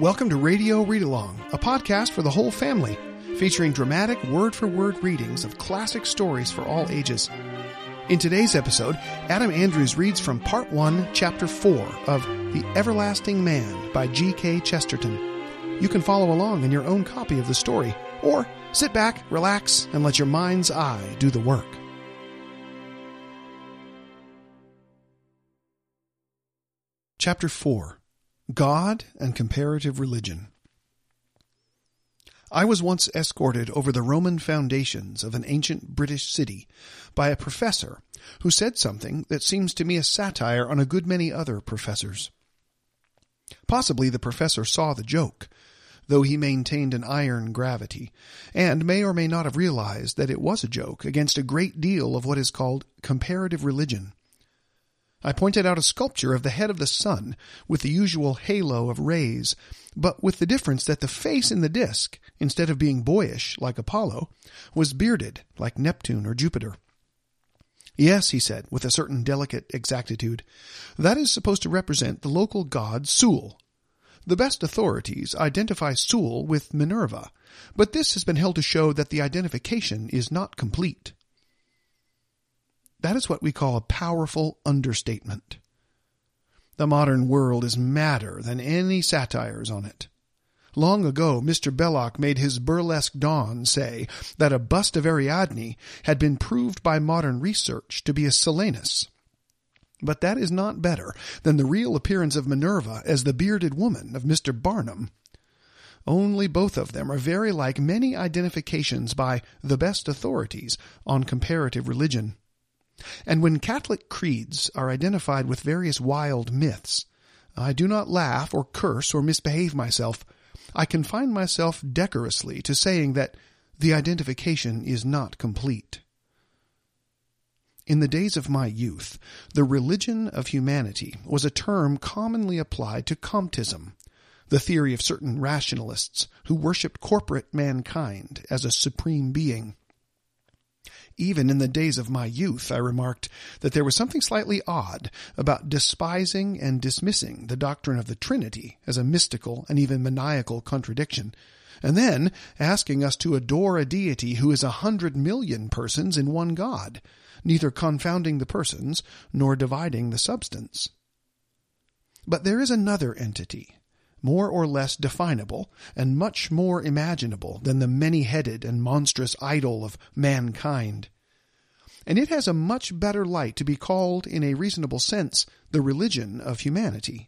Welcome to Radio Read Along, a podcast for the whole family, featuring dramatic word-for-word readings of classic stories for all ages. In today's episode, Adam Andrews reads from Part 1, Chapter 4 of The Everlasting Man by G.K. Chesterton. You can follow along in your own copy of the story, or sit back, relax, and let your mind's eye do the work. Chapter 4. God and Comparative Religion. I was once escorted over the Roman foundations of an ancient British city by a professor who said something that seems to me a satire on a good many other professors. Possibly the professor saw the joke, though he maintained an iron gravity, and may or may not have realized that it was a joke against a great deal of what is called comparative religion. I pointed out a sculpture of the head of the sun with the usual halo of rays, but with the difference that the face in the disk, instead of being boyish like Apollo, was bearded like Neptune or Jupiter. Yes, he said, with a certain delicate exactitude, that is supposed to represent the local god Sul. The best authorities identify Sul with Minerva, but this has been held to show that the identification is not complete. That is what we call a powerful understatement. The modern world is madder than any satires on it. Long ago, Mr. Belloc made his burlesque Dawn say that a bust of Ariadne had been proved by modern research to be a Silenus. But that is not better than the real appearance of Minerva as the bearded woman of Mr. Barnum. Only both of them are very like many identifications by the best authorities on comparative religion. And when Catholic creeds are identified with various wild myths, I do not laugh or curse or misbehave myself. I confine myself decorously to saying that the identification is not complete. In the days of my youth, the religion of humanity was a term commonly applied to Comtism, the theory of certain rationalists who worshipped corporate mankind as a supreme being. Even in the days of my youth, I remarked that there was something slightly odd about despising and dismissing the doctrine of the Trinity as a mystical and even maniacal contradiction, and then asking us to adore a deity who is 100 million persons in one God, neither confounding the persons nor dividing the substance. But there is another entity, more or less definable, and much more imaginable than the many-headed and monstrous idol of mankind. And it has a much better light to be called, in a reasonable sense, the religion of humanity.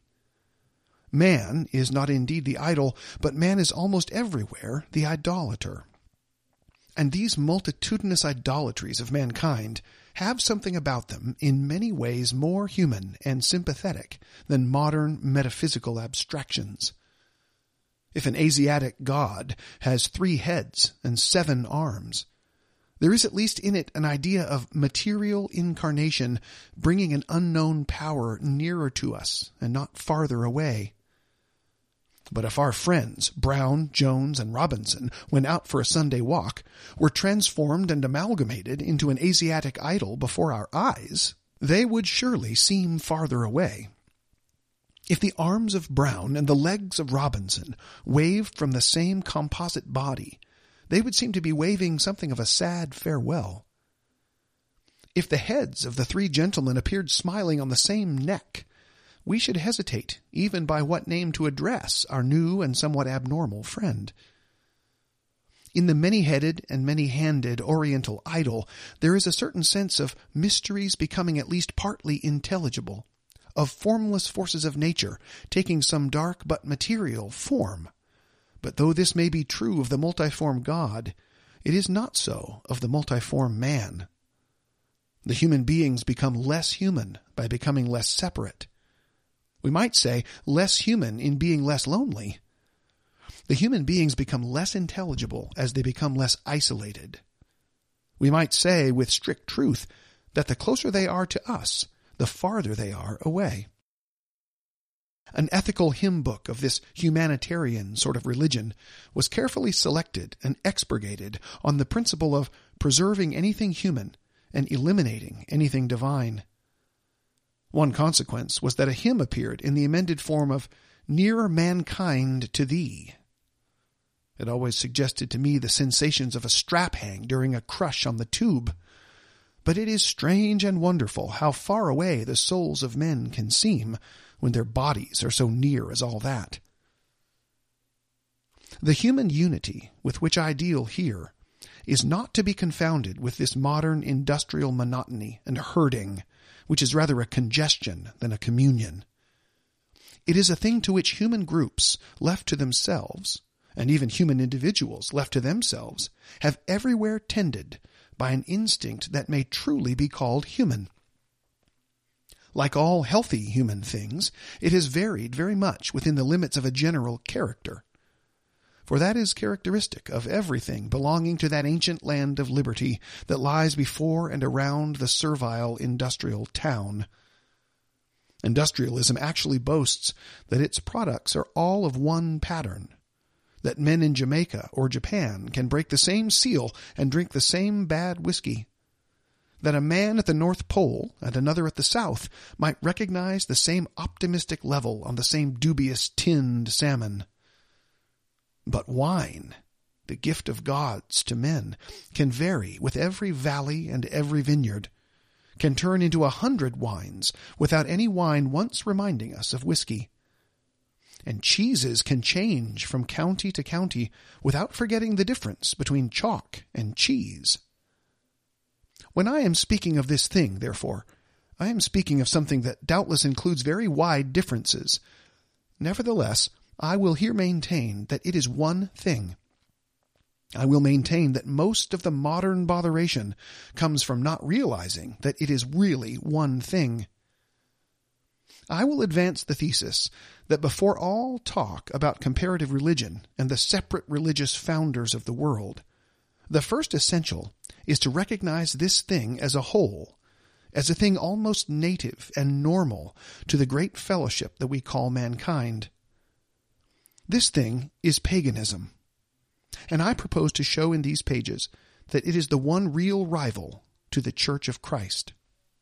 Man is not indeed the idol, but man is almost everywhere the idolater. And these multitudinous idolatries of mankind have something about them in many ways more human and sympathetic than modern metaphysical abstractions. If an Asiatic god has 3 heads and 7 arms, there is at least in it an idea of material incarnation bringing an unknown power nearer to us and not farther away. But if our friends, Brown, Jones, and Robinson, went out for a Sunday walk, were transformed and amalgamated into an Asiatic idol before our eyes, they would surely seem farther away. If the arms of Brown and the legs of Robinson waved from the same composite body, they would seem to be waving something of a sad farewell. If the heads of the 3 gentlemen appeared smiling on the same neck, we should hesitate even by what name to address our new and somewhat abnormal friend. In the many-headed and many-handed Oriental idol, there is a certain sense of mysteries becoming at least partly intelligible, of formless forces of nature taking some dark but material form. But though this may be true of the multiform God, it is not so of the multiform man. The human beings become less human by becoming less separate. We might say less human in being less lonely. The human beings become less intelligible as they become less isolated. We might say with strict truth that the closer they are to us, the farther they are away. An ethical hymn book of this humanitarian sort of religion was carefully selected and expurgated on the principle of preserving anything human and eliminating anything divine. One consequence was that a hymn appeared in the amended form of nearer mankind to thee. It always suggested to me the sensations of a strap hang during a crush on the tube. But it is strange and wonderful how far away the souls of men can seem when their bodies are so near as all that. The human unity with which I deal here is not to be confounded with this modern industrial monotony and herding, which is rather a congestion than a communion. It is a thing to which human groups left to themselves, and even human individuals left to themselves, have everywhere tended by an instinct that may truly be called human. Like all healthy human things, it has varied very much within the limits of a general character. For that is characteristic of everything belonging to that ancient land of liberty that lies before and around the servile industrial town. Industrialism actually boasts that its products are all of one pattern, that men in Jamaica or Japan can break the same seal and drink the same bad whiskey, that a man at the North Pole and another at the South might recognize the same optimistic level on the same dubious tinned salmon. But wine, the gift of gods to men, can vary with every valley and every vineyard, can turn into 100 wines without any wine once reminding us of whiskey. And cheeses can change from county to county without forgetting the difference between chalk and cheese. When I am speaking of this thing, therefore, I am speaking of something that doubtless includes very wide differences. Nevertheless, I will here maintain that it is one thing. I will maintain that most of the modern botheration comes from not realizing that it is really one thing. I will advance the thesis that before all talk about comparative religion and the separate religious founders of the world, the first essential is to recognize this thing as a whole, as a thing almost native and normal to the great fellowship that we call mankind. This thing is paganism, and I propose to show in these pages that it is the one real rival to the Church of Christ.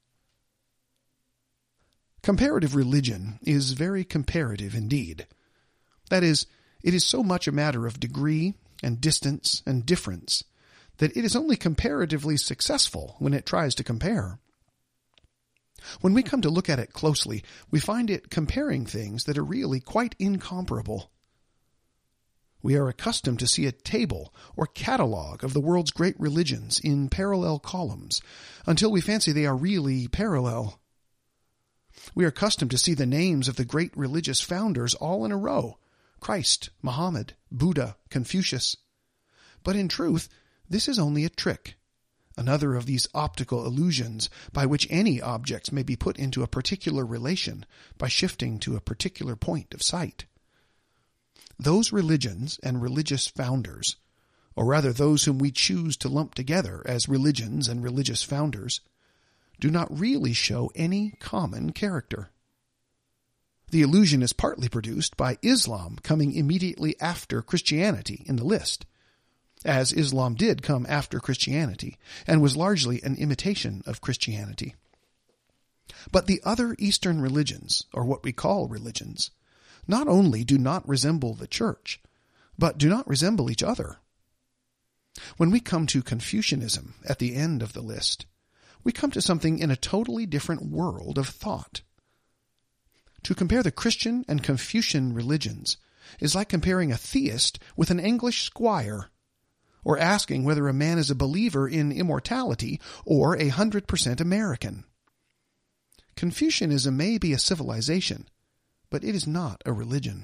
Comparative religion is very comparative indeed. That is, it is so much a matter of degree and distance and difference that it is only comparatively successful when it tries to compare. When we come to look at it closely, we find it comparing things that are really quite incomparable. We are accustomed to see a table or catalogue of the world's great religions in parallel columns until we fancy they are really parallel. We are accustomed to see the names of the great religious founders all in a row: Christ, Muhammad, Buddha, Confucius. But in truth, this is only a trick, another of these optical illusions by which any objects may be put into a particular relation by shifting to a particular point of sight. Those religions and religious founders, or rather those whom we choose to lump together as religions and religious founders, do not really show any common character. The illusion is partly produced by Islam coming immediately after Christianity in the list, as Islam did come after Christianity and was largely an imitation of Christianity. But the other Eastern religions, or what we call religions, not only do not resemble the Church, but do not resemble each other. When we come to Confucianism at the end of the list, we come to something in a totally different world of thought. To compare the Christian and Confucian religions is like comparing a theist with an English squire, or asking whether a man is a believer in immortality or 100% American. Confucianism may be a civilization, but it is not a religion.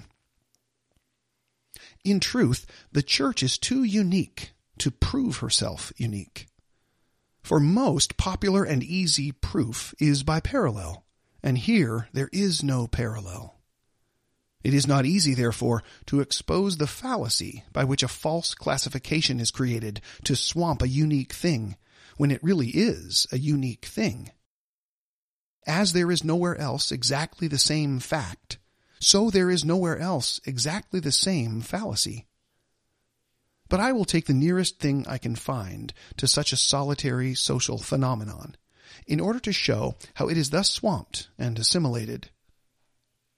In truth, the Church is too unique to prove herself unique. For most popular and easy proof is by parallel, and here there is no parallel. It is not easy, therefore, to expose the fallacy by which a false classification is created to swamp a unique thing, when it really is a unique thing. As there is nowhere else exactly the same fact, so there is nowhere else exactly the same fallacy. But I will take the nearest thing I can find to such a solitary social phenomenon, in order to show how it is thus swamped and assimilated.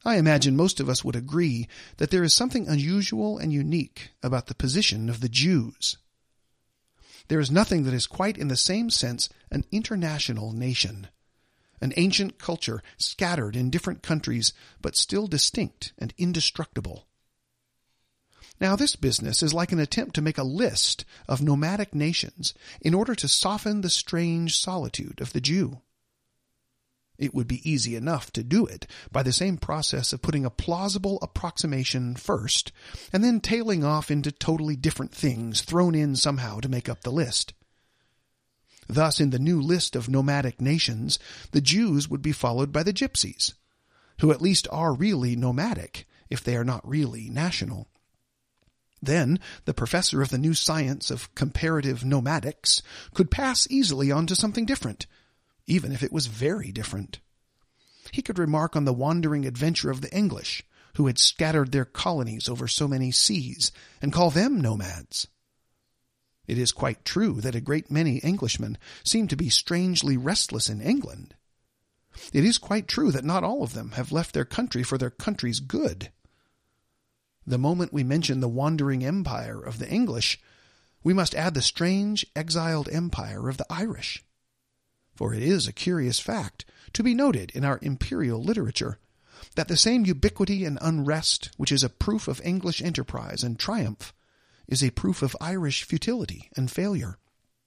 I imagine most of us would agree that there is something unusual and unique about the position of the Jews. There is nothing that is quite in the same sense an international nation, an ancient culture scattered in different countries but still distinct and indestructible. Now this business is like an attempt to make a list of nomadic nations in order to soften the strange solitude of the Jew. It would be easy enough to do it by the same process of putting a plausible approximation first and then tailing off into totally different things thrown in somehow to make up the list. Thus, in the new list of nomadic nations, the Jews would be followed by the Gypsies, who at least are really nomadic, if they are not really national. Then, the professor of the new science of comparative nomadics could pass easily on to something different, even if it was very different. He could remark on the wandering adventure of the English, who had scattered their colonies over so many seas, and call them nomads. It is quite true that a great many Englishmen seem to be strangely restless in England. It is quite true that not all of them have left their country for their country's good. The moment we mention the wandering empire of the English, we must add the strange exiled empire of the Irish. For it is a curious fact, to be noted in our imperial literature, that the same ubiquity and unrest which is a proof of English enterprise and triumph is a proof of Irish futility and failure.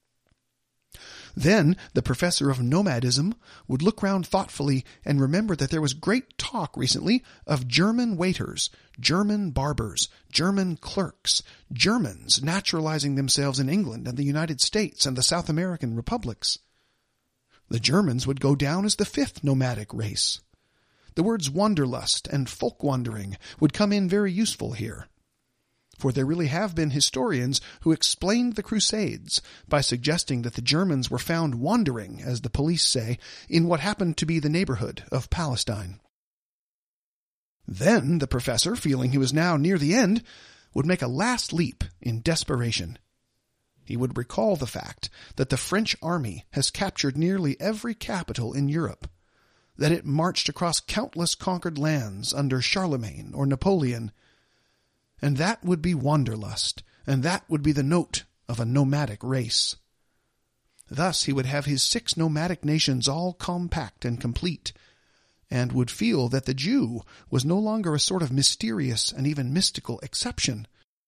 Then the professor of nomadism would look round thoughtfully and remember that there was great talk recently of German waiters, German barbers, German clerks, Germans naturalizing themselves in England and the United States and the South American republics. The Germans would go down as the fifth nomadic race. The words wanderlust and folk-wandering would come in very useful here. For there really have been historians who explained the Crusades by suggesting that the Germans were found wandering, as the police say, in what happened to be the neighborhood of Palestine. Then the professor, feeling he was now near the end, would make a last leap in desperation. He would recall the fact that the French army has captured nearly every capital in Europe, that it marched across countless conquered lands under Charlemagne or Napoleon, and that would be wanderlust, and that would be the note of a nomadic race. Thus he would have his 6 nomadic nations all compact and complete, and would feel that the Jew was no longer a sort of mysterious and even mystical exception.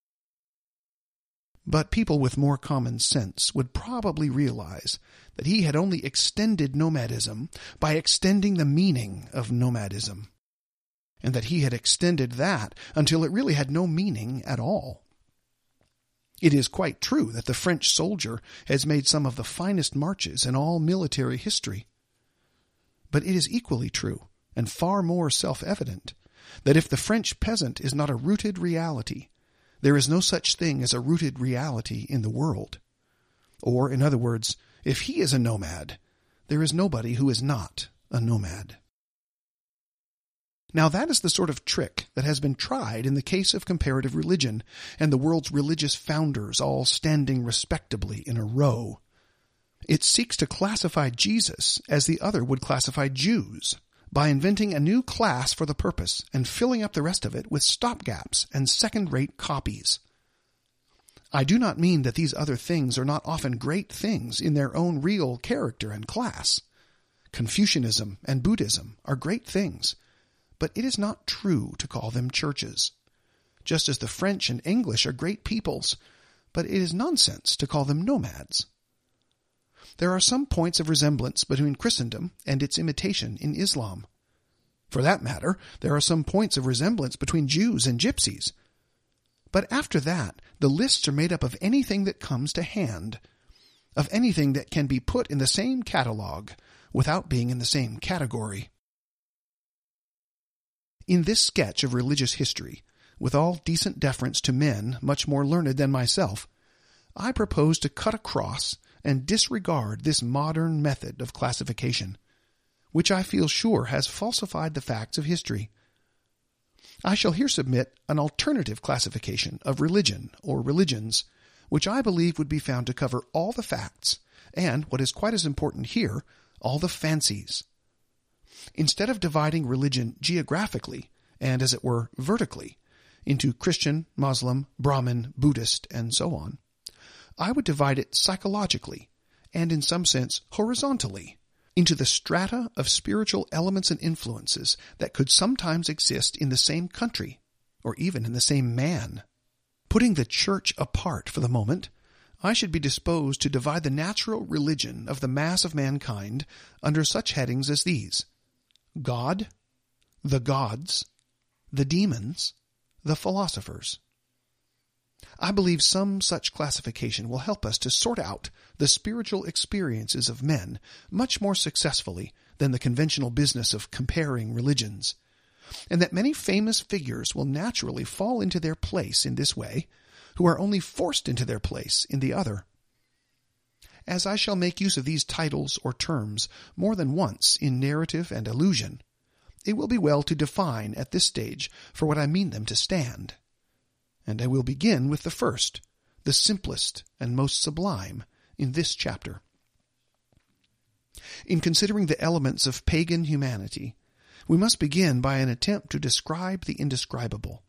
But people with more common sense would probably realize that he had only extended nomadism by extending the meaning of nomadism, and that he had extended that until it really had no meaning at all. It is quite true that the French soldier has made some of the finest marches in all military history. But it is equally true, and far more self-evident, that if the French peasant is not a rooted reality, there is no such thing as a rooted reality in the world. Or, in other words, if he is a nomad, there is nobody who is not a nomad. Now that is the sort of trick that has been tried in the case of comparative religion and the world's religious founders all standing respectably in a row. It seeks to classify Jesus as the other would classify Jews, by inventing a new class for the purpose and filling up the rest of it with stopgaps and second-rate copies. I do not mean that these other things are not often great things in their own real character and class. Confucianism and Buddhism are great things, but it is not true to call them churches, just as the French and English are great peoples, but it is nonsense to call them nomads. There are some points of resemblance between Christendom and its imitation in Islam. For that matter, there are some points of resemblance between Jews and Gypsies. But after that, the lists are made up of anything that comes to hand, of anything that can be put in the same catalogue without being in the same category. In this sketch of religious history, with all decent deference to men much more learned than myself, I propose to cut across and disregard this modern method of classification, which I feel sure has falsified the facts of history. I shall here submit an alternative classification of religion or religions, which I believe would be found to cover all the facts and, what is quite as important here, all the fancies. Instead of dividing religion geographically, and, as it were, vertically, into Christian, Muslim, Brahmin, Buddhist, and so on, I would divide it psychologically, and in some sense horizontally, into the strata of spiritual elements and influences that could sometimes exist in the same country, or even in the same man. Putting the church apart for the moment, I should be disposed to divide the natural religion of the mass of mankind under such headings as these: God, the gods, the demons, the philosophers. I believe some such classification will help us to sort out the spiritual experiences of men much more successfully than the conventional business of comparing religions, and that many famous figures will naturally fall into their place in this way, who are only forced into their place in the other. As I shall make use of these titles or terms more than once in narrative and allusion, it will be well to define at this stage for what I mean them to stand. And I will begin with the first, the simplest and most sublime, in this chapter. In considering the elements of pagan humanity, we must begin by an attempt to describe the indescribable.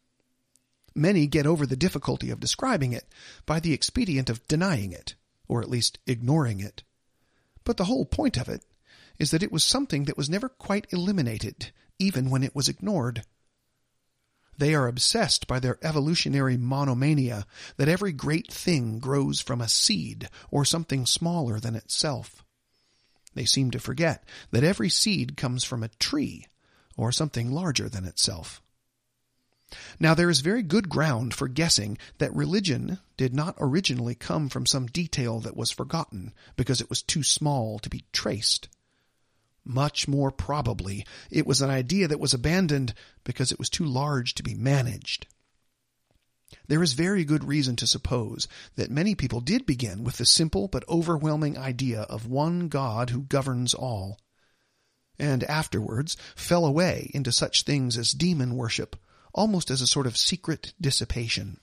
Many get over the difficulty of describing it by the expedient of denying it, or at least ignoring it. But the whole point of it is that it was something that was never quite eliminated, even when it was ignored. They are obsessed by their evolutionary monomania that every great thing grows from a seed or something smaller than itself. They seem to forget that every seed comes from a tree or something larger than itself. Now, there is very good ground for guessing that religion did not originally come from some detail that was forgotten because it was too small to be traced. Much more probably, it was an idea that was abandoned because it was too large to be managed. There is very good reason to suppose that many people did begin with the simple but overwhelming idea of one God who governs all, and afterwards fell away into such things as demon worship, almost as a sort of secret dissipation.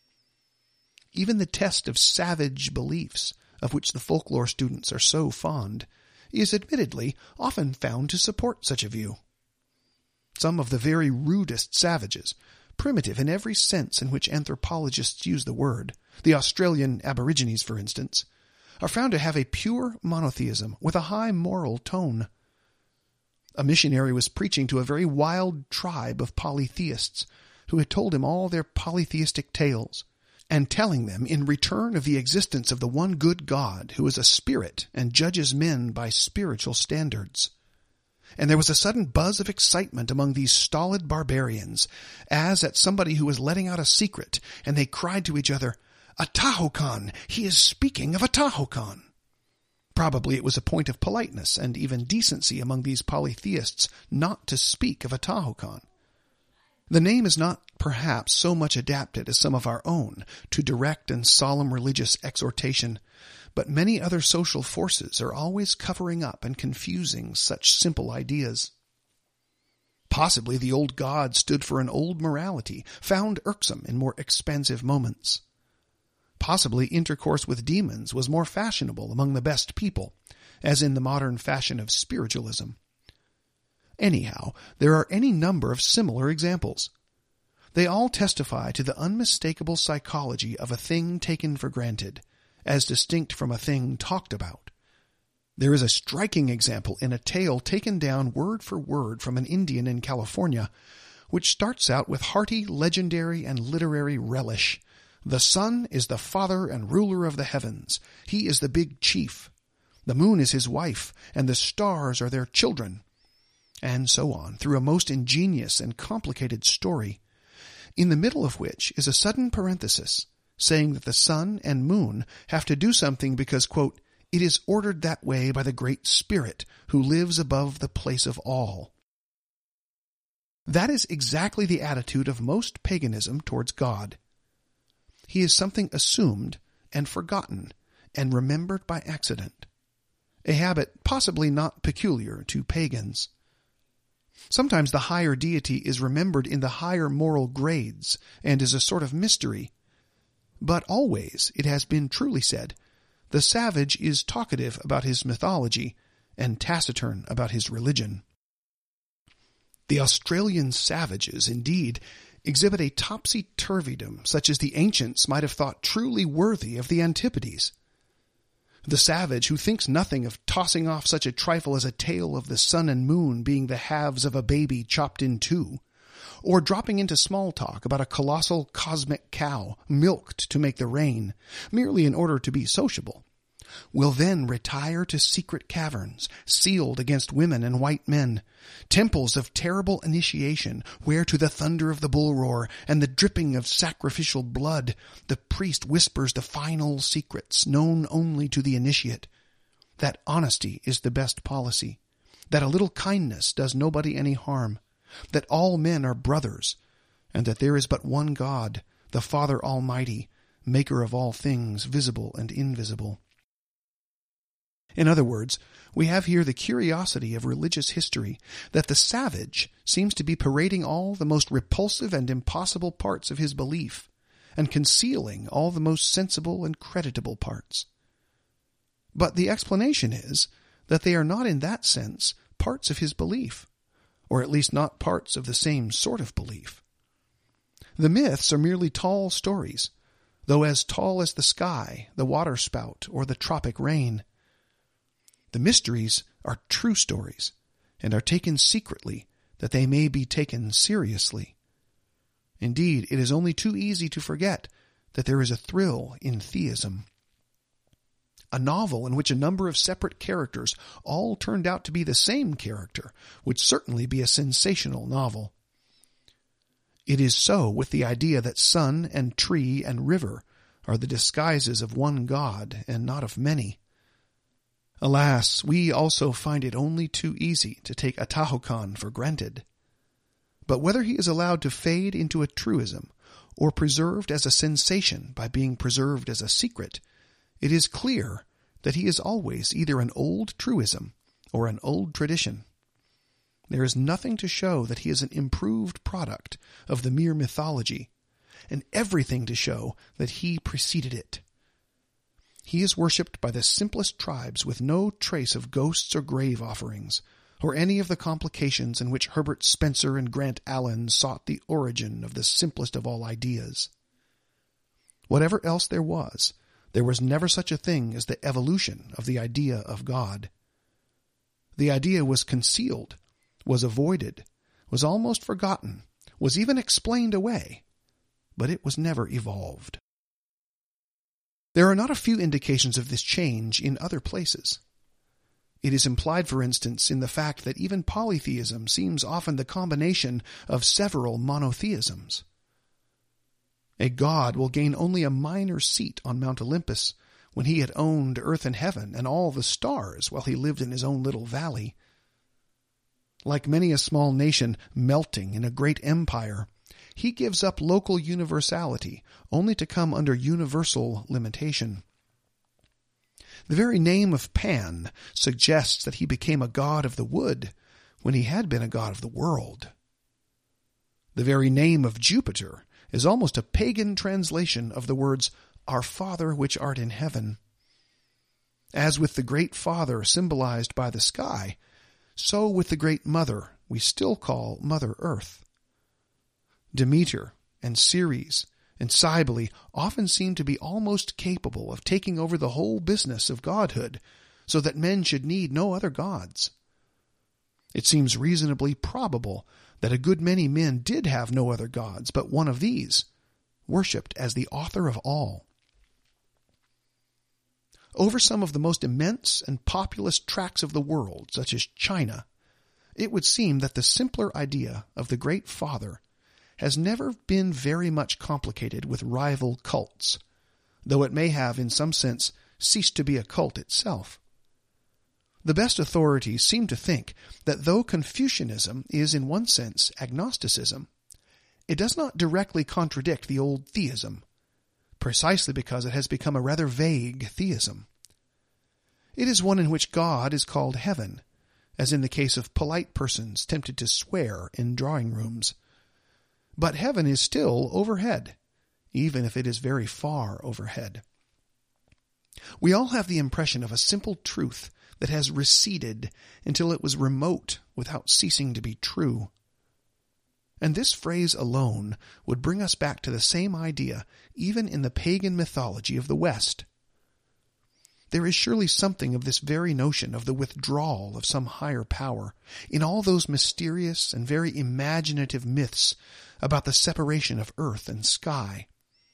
Even the test of savage beliefs, of which the folklore students are so fond, is admittedly often found to support such a view. Some of the very rudest savages, primitive in every sense in which anthropologists use the word, the Australian Aborigines, for instance, are found to have a pure monotheism with a high moral tone. A missionary was preaching to a very wild tribe of polytheists who had told him all their polytheistic tales, and telling them in return of the existence of the one good God who is a spirit and judges men by spiritual standards. And there was a sudden buzz of excitement among these stolid barbarians, as at somebody who was letting out a secret, and they cried to each other, "Atahokan! He is speaking of Atahokan!" Probably it was a point of politeness and even decency among these polytheists not to speak of Atahokan. The name is not perhaps so much adapted as some of our own to direct and solemn religious exhortation, but many other social forces are always covering up and confusing such simple ideas. Possibly the old god stood for an old morality, found irksome in more expansive moments. Possibly intercourse with demons was more fashionable among the best people, as in the modern fashion of spiritualism. Anyhow, there are any number of similar examples. They all testify to the unmistakable psychology of a thing taken for granted, as distinct from a thing talked about. There is a striking example in a tale taken down word for word from an Indian in California, which starts out with hearty legendary and literary relish. The sun is the father and ruler of the heavens. He is the big chief. The moon is his wife, and the stars are their children. And so on, through a most ingenious and complicated story, in the middle of which is a sudden parenthesis, saying that the sun and moon have to do something because, quote, "it is ordered that way by the Great Spirit, who lives above the place of all." That is exactly the attitude of most paganism towards God. He is something assumed and forgotten and remembered by accident, a habit possibly not peculiar to pagans. Sometimes the higher deity is remembered in the higher moral grades and is a sort of mystery. But always, it has been truly said, the savage is talkative about his mythology and taciturn about his religion. The Australian savages, indeed, exhibit a topsy-turvydom such as the ancients might have thought truly worthy of the Antipodes. The savage who thinks nothing of tossing off such a trifle as a tale of the sun and moon being the halves of a baby chopped in two, or dropping into small talk about a colossal cosmic cow milked to make the rain, merely in order to be sociable, will then retire to secret caverns, sealed against women and white men, temples of terrible initiation, where to the thunder of the bull roar and the dripping of sacrificial blood, the priest whispers the final secrets known only to the initiate, that honesty is the best policy, that a little kindness does nobody any harm, that all men are brothers, and that there is but one God, the Father Almighty, maker of all things visible and invisible. In other words, we have here the curiosity of religious history that the savage seems to be parading all the most repulsive and impossible parts of his belief, and concealing all the most sensible and creditable parts. But the explanation is that they are not in that sense parts of his belief, or at least not parts of the same sort of belief. The myths are merely tall stories, though as tall as the sky, the waterspout, or the tropic rain. The mysteries are true stories, and are taken secretly, that they may be taken seriously. Indeed, it is only too easy to forget that there is a thrill in theism. A novel in which a number of separate characters all turned out to be the same character would certainly be a sensational novel. It is so with the idea that sun and tree and river are the disguises of one God and not of many. Alas, we also find it only too easy to take Atahokan for granted. But whether he is allowed to fade into a truism, or preserved as a sensation by being preserved as a secret, it is clear that he is always either an old truism or an old tradition. There is nothing to show that he is an improved product of the mere mythology, and everything to show that he preceded it. He is worshipped by the simplest tribes with no trace of ghosts or grave offerings, or any of the complications in which Herbert Spencer and Grant Allen sought the origin of the simplest of all ideas. Whatever else there was never such a thing as the evolution of the idea of God. The idea was concealed, was avoided, was almost forgotten, was even explained away, but it was never evolved. There are not a few indications of this change in other places. It is implied, for instance, in the fact that even polytheism seems often the combination of several monotheisms. A god will gain only a minor seat on Mount Olympus when he had owned earth and heaven and all the stars while he lived in his own little valley. Like many a small nation melting in a great empire, he gives up local universality only to come under universal limitation. The very name of Pan suggests that he became a god of the wood when he had been a god of the world. The very name of Jupiter is almost a pagan translation of the words, "Our Father which art in heaven." As with the great Father symbolized by the sky, so with the great Mother we still call Mother Earth. Demeter and Ceres and Cybele often seem to be almost capable of taking over the whole business of godhood, so that men should need no other gods. It seems reasonably probable that a good many men did have no other gods but one of these, worshipped as the author of all. Over some of the most immense and populous tracts of the world, such as China, it would seem that the simpler idea of the Great Father has never been very much complicated with rival cults, though it may have in some sense ceased to be a cult itself. The best authorities seem to think that though Confucianism is in one sense agnosticism, it does not directly contradict the old theism, precisely because it has become a rather vague theism. It is one in which God is called heaven, as in the case of polite persons tempted to swear in drawing rooms. But heaven is still overhead, even if it is very far overhead. We all have the impression of a simple truth that has receded until it was remote without ceasing to be true. And this phrase alone would bring us back to the same idea even in the pagan mythology of the West. There is surely something of this very notion of the withdrawal of some higher power in all those mysterious and very imaginative myths about the separation of earth and sky.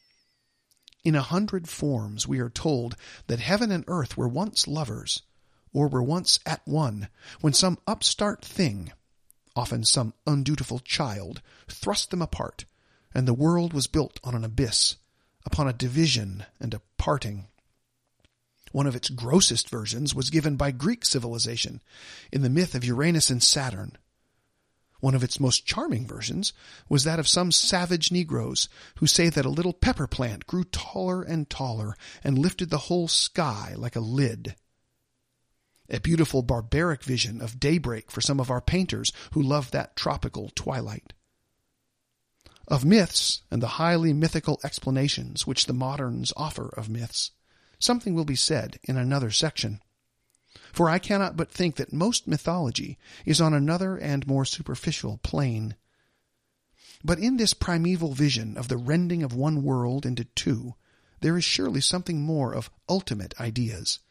In 100 forms we are told that heaven and earth were once lovers, or were once at one, when some upstart thing, often some undutiful child, thrust them apart, and the world was built on an abyss, upon a division and a parting. One of its grossest versions was given by Greek civilization in the myth of Uranus and Saturn. One of its most charming versions was that of some savage Negroes who say that a little pepper plant grew taller and taller and lifted the whole sky like a lid. A beautiful barbaric vision of daybreak for some of our painters who love that tropical twilight. Of myths and the highly mythical explanations which the moderns offer of myths, something will be said in another section. For I cannot but think that most mythology is on another and more superficial plane. But in this primeval vision of the rending of one world into two, there is surely something more of ultimate ideas.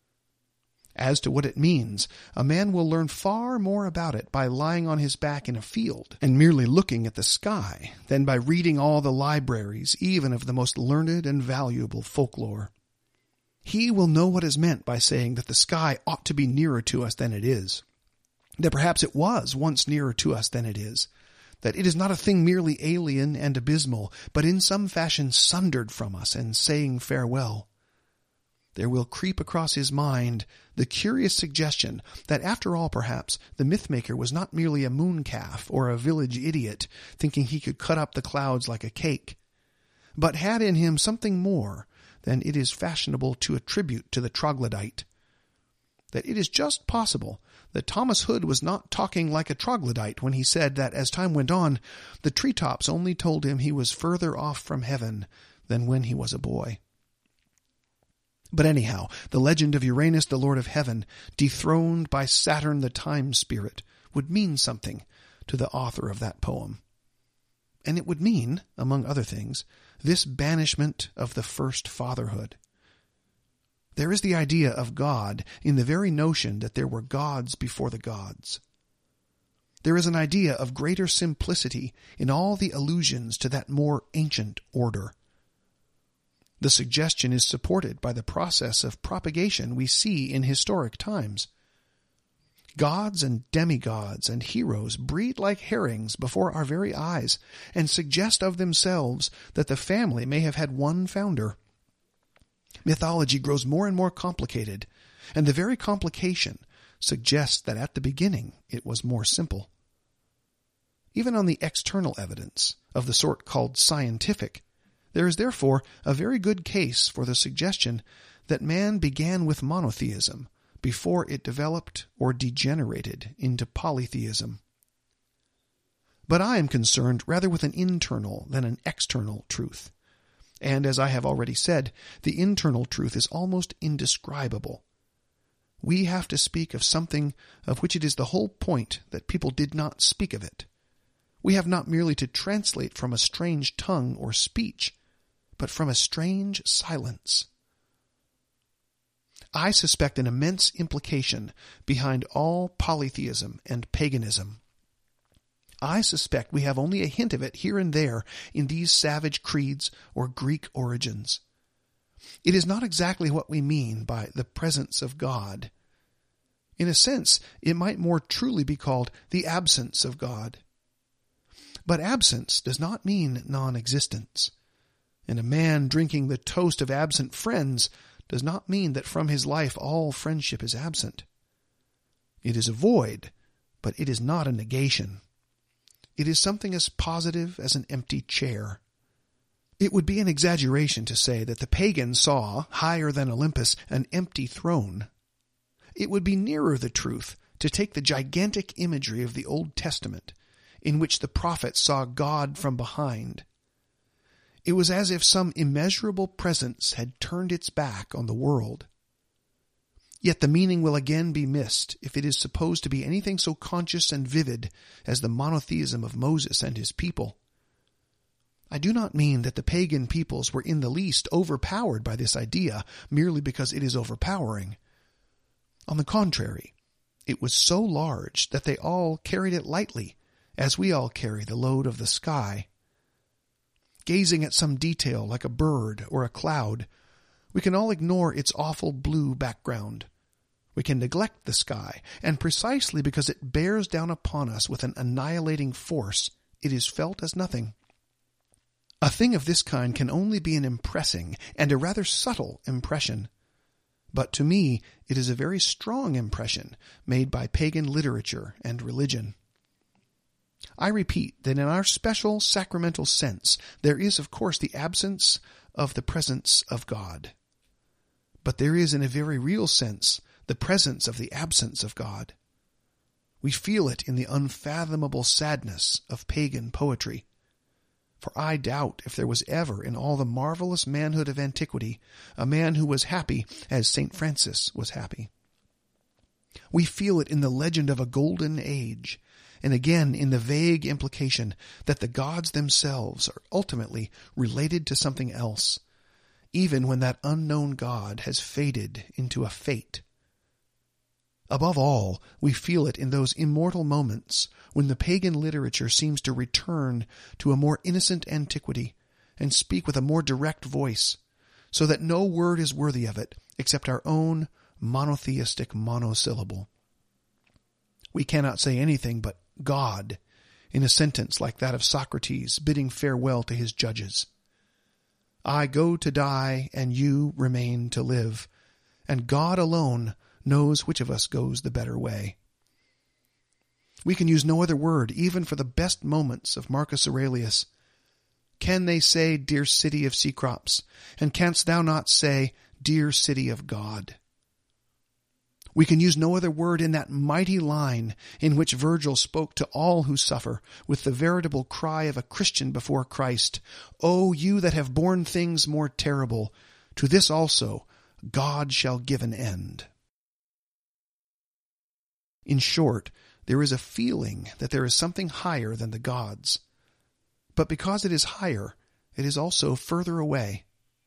As to what it means, a man will learn far more about it by lying on his back in a field and merely looking at the sky than by reading all the libraries, even of the most learned and valuable folklore. He will know what is meant by saying that the sky ought to be nearer to us than it is, that perhaps it was once nearer to us than it is, that it is not a thing merely alien and abysmal, but in some fashion sundered from us and saying farewell. There will creep across his mind the curious suggestion that after all perhaps the myth-maker was not merely a mooncalf or a village idiot thinking he could cut up the clouds like a cake, but had in him something more than it is fashionable to attribute to the troglodyte. That it is just possible that Thomas Hood was not talking like a troglodyte when he said that as time went on, the treetops only told him he was further off from heaven than when he was a boy. But anyhow, the legend of Uranus, the Lord of Heaven, dethroned by Saturn the time spirit, would mean something to the author of that poem. And it would mean, among other things, this banishment of the first fatherhood. There is the idea of God in the very notion that there were gods before the gods. There is an idea of greater simplicity in all the allusions to that more ancient order. The suggestion is supported by the process of propagation we see in historic times. Gods and demigods and heroes breed like herrings before our very eyes and suggest of themselves that the family may have had one founder. Mythology grows more and more complicated, and the very complication suggests that at the beginning it was more simple. Even on the external evidence, of the sort called scientific, there is therefore a very good case for the suggestion that man began with monotheism, before it developed or degenerated into polytheism. But I am concerned rather with an internal than an external truth. And as I have already said, the internal truth is almost indescribable. We have to speak of something of which it is the whole point that people did not speak of it. We have not merely to translate from a strange tongue or speech, but from a strange silence. I suspect an immense implication behind all polytheism and paganism. I suspect we have only a hint of it here and there in these savage creeds or Greek origins. It is not exactly what we mean by the presence of God. In a sense, it might more truly be called the absence of God. But absence does not mean non-existence, and a man drinking the toast of absent friends does not mean that from his life all friendship is absent. It is a void, but it is not a negation. It is something as positive as an empty chair. It would be an exaggeration to say that the pagan saw, higher than Olympus, an empty throne. It would be nearer the truth to take the gigantic imagery of the Old Testament, in which the prophet saw God from behind. It was as if some immeasurable presence had turned its back on the world. Yet the meaning will again be missed if it is supposed to be anything so conscious and vivid as the monotheism of Moses and his people. I do not mean that the pagan peoples were in the least overpowered by this idea merely because it is overpowering. On the contrary, it was so large that they all carried it lightly, as we all carry the load of the sky. Gazing at some detail like a bird or a cloud, we can all ignore its awful blue background. We can neglect the sky, and precisely because it bears down upon us with an annihilating force, it is felt as nothing. A thing of this kind can only be an impressing and a rather subtle impression. But to me, it is a very strong impression made by pagan literature and religion. I repeat that in our special sacramental sense, there is, of course, the absence of the presence of God. But there is, in a very real sense, the presence of the absence of God. We feel it in the unfathomable sadness of pagan poetry. For I doubt if there was ever in all the marvelous manhood of antiquity a man who was happy as St. Francis was happy. We feel it in the legend of a golden age, and again in the vague implication that the gods themselves are ultimately related to something else, even when that unknown God has faded into a fate. Above all, we feel it in those immortal moments when the pagan literature seems to return to a more innocent antiquity and speak with a more direct voice, so that no word is worthy of it except our own monotheistic monosyllable. We cannot say anything but God in a sentence like that of Socrates bidding farewell to his judges. I go to die, and you remain to live, and God alone knows which of us goes the better way. We can use no other word, even for the best moments of Marcus Aurelius. Can they say, dear city of Cecrops, and canst thou not say, dear city of God? We can use no other word in that mighty line in which Virgil spoke to all who suffer with the veritable cry of a Christian before Christ, O you that have borne things more terrible, to this also God shall give an end. In short, there is a feeling that there is something higher than the gods. But because it is higher, it is also further away.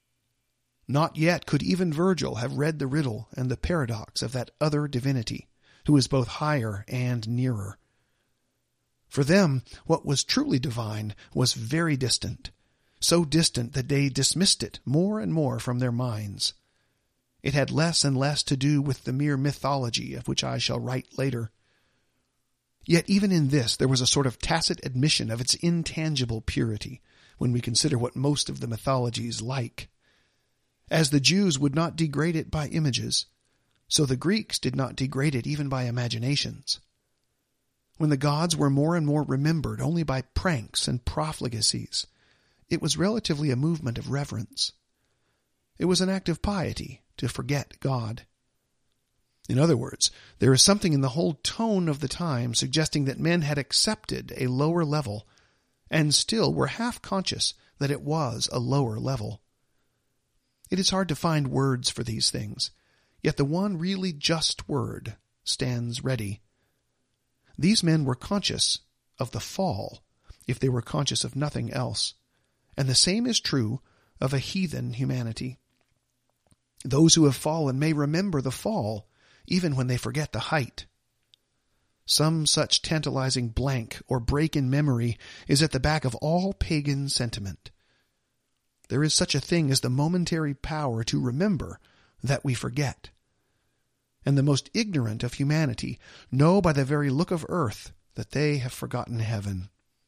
Not yet could even Virgil have read the riddle and the paradox of that other divinity, who is both higher and nearer. For them, what was truly divine was very distant, so distant that they dismissed it more and more from their minds. It had less and less to do with the mere mythology of which I shall write later. Yet even in this there was a sort of tacit admission of its intangible purity, when we consider what most of the mythologies like. As the Jews would not degrade it by images, so the Greeks did not degrade it even by imaginations. When the gods were more and more remembered only by pranks and profligacies, it was relatively a movement of reverence. It was an act of piety to forget God. In other words, there is something in the whole tone of the time suggesting that men had accepted a lower level and still were half conscious that it was a lower level. It is hard to find words for these things, yet the one really just word stands ready. These men were conscious of the fall, if they were conscious of nothing else, and the same is true of a heathen humanity. Those who have fallen may remember the fall, even when they forget the height. Some such tantalizing blank or break in memory is at the back of all pagan sentiment. There is such a thing as the momentary power to remember that we forget. And the most ignorant of humanity know by the very look of earth that they have forgotten heaven.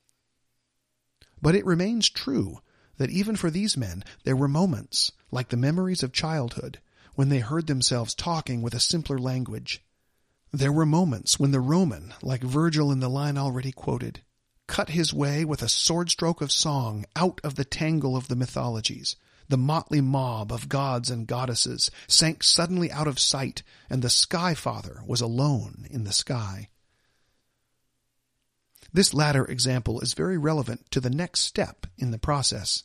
But it remains true that even for these men there were moments, like the memories of childhood, when they heard themselves talking with a simpler language. There were moments when the Roman, like Virgil in the line already quoted, cut his way with a sword stroke of song out of the tangle of the mythologies. The motley mob of gods and goddesses sank suddenly out of sight, and the Sky Father was alone in the sky. This latter example is very relevant to the next step in the process.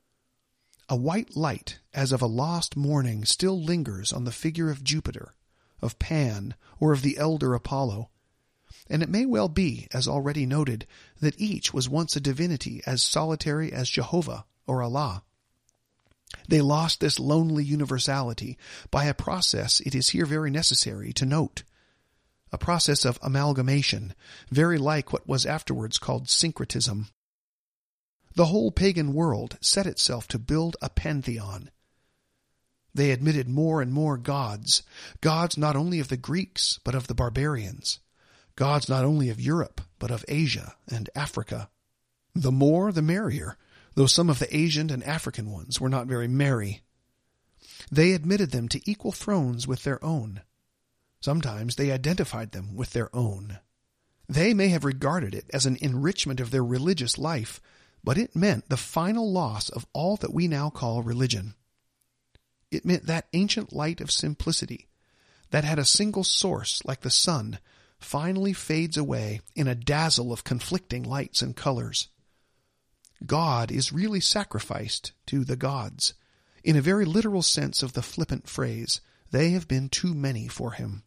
A white light, as of a lost morning, still lingers on the figure of Jupiter, of Pan, or of the elder Apollo. And it may well be, as already noted, that each was once a divinity as solitary as Jehovah or Allah. They lost this lonely universality by a process it is here very necessary to note. A process of amalgamation, very like what was afterwards called syncretism. The whole pagan world set itself to build a pantheon. They admitted more and more gods, gods not only of the Greeks, but of the barbarians, gods not only of Europe, but of Asia and Africa. The more, the merrier, though some of the Asian and African ones were not very merry. They admitted them to equal thrones with their own. Sometimes they identified them with their own. They may have regarded it as an enrichment of their religious life, but it meant the final loss of all that we now call religion. It meant that ancient light of simplicity, that had a single source like the sun, finally fades away in a dazzle of conflicting lights and colors. God is really sacrificed to the gods. In a very literal sense of the flippant phrase, they have been too many for him.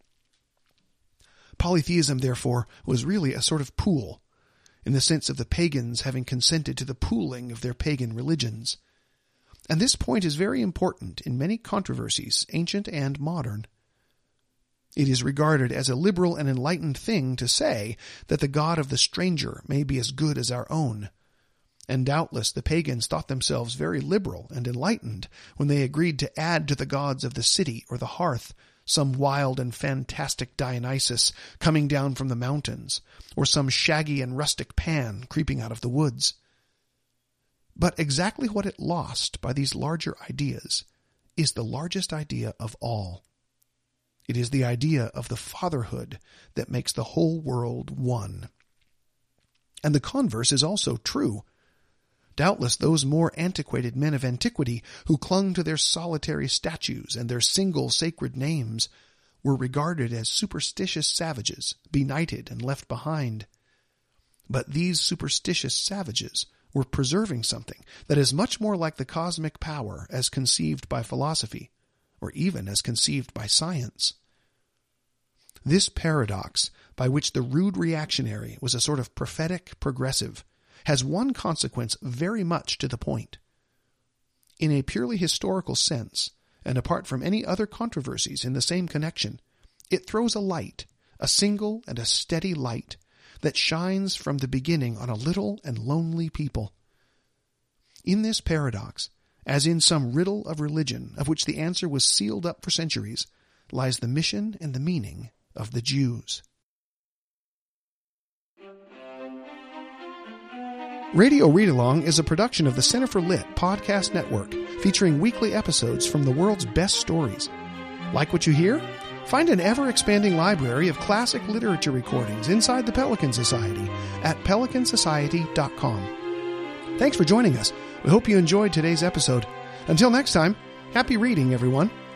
Polytheism, therefore, was really a sort of pool, in the sense of the pagans having consented to the pooling of their pagan religions. And this point is very important in many controversies, ancient and modern. It is regarded as a liberal and enlightened thing to say that the God of the stranger may be as good as our own. And doubtless the pagans thought themselves very liberal and enlightened when they agreed to add to the gods of the city or the hearth some wild and fantastic Dionysus coming down from the mountains, or some shaggy and rustic Pan creeping out of the woods. But exactly what it lost by these larger ideas is the largest idea of all. It is the idea of the fatherhood that makes the whole world one. And the converse is also true. Doubtless those more antiquated men of antiquity who clung to their solitary statues and their single sacred names were regarded as superstitious savages, benighted and left behind. But these superstitious savages were preserving something that is much more like the cosmic power as conceived by philosophy, or even as conceived by science. This paradox, by which the rude reactionary was a sort of prophetic progressive, has one consequence very much to the point. In a purely historical sense, and apart from any other controversies in the same connection, it throws a light, a single and a steady light, that shines from the beginning on a little and lonely people. In this paradox, as in some riddle of religion of which the answer was sealed up for centuries, lies the mission and the meaning of the Jews. Radio Read Along is a production of the Center for Lit podcast network, featuring weekly episodes from the world's best stories. Like what you hear? Find an ever-expanding library of classic literature recordings inside the Pelican Society at pelicansociety.com. Thanks for joining us. We hope you enjoyed today's episode. Until next time, happy reading, everyone.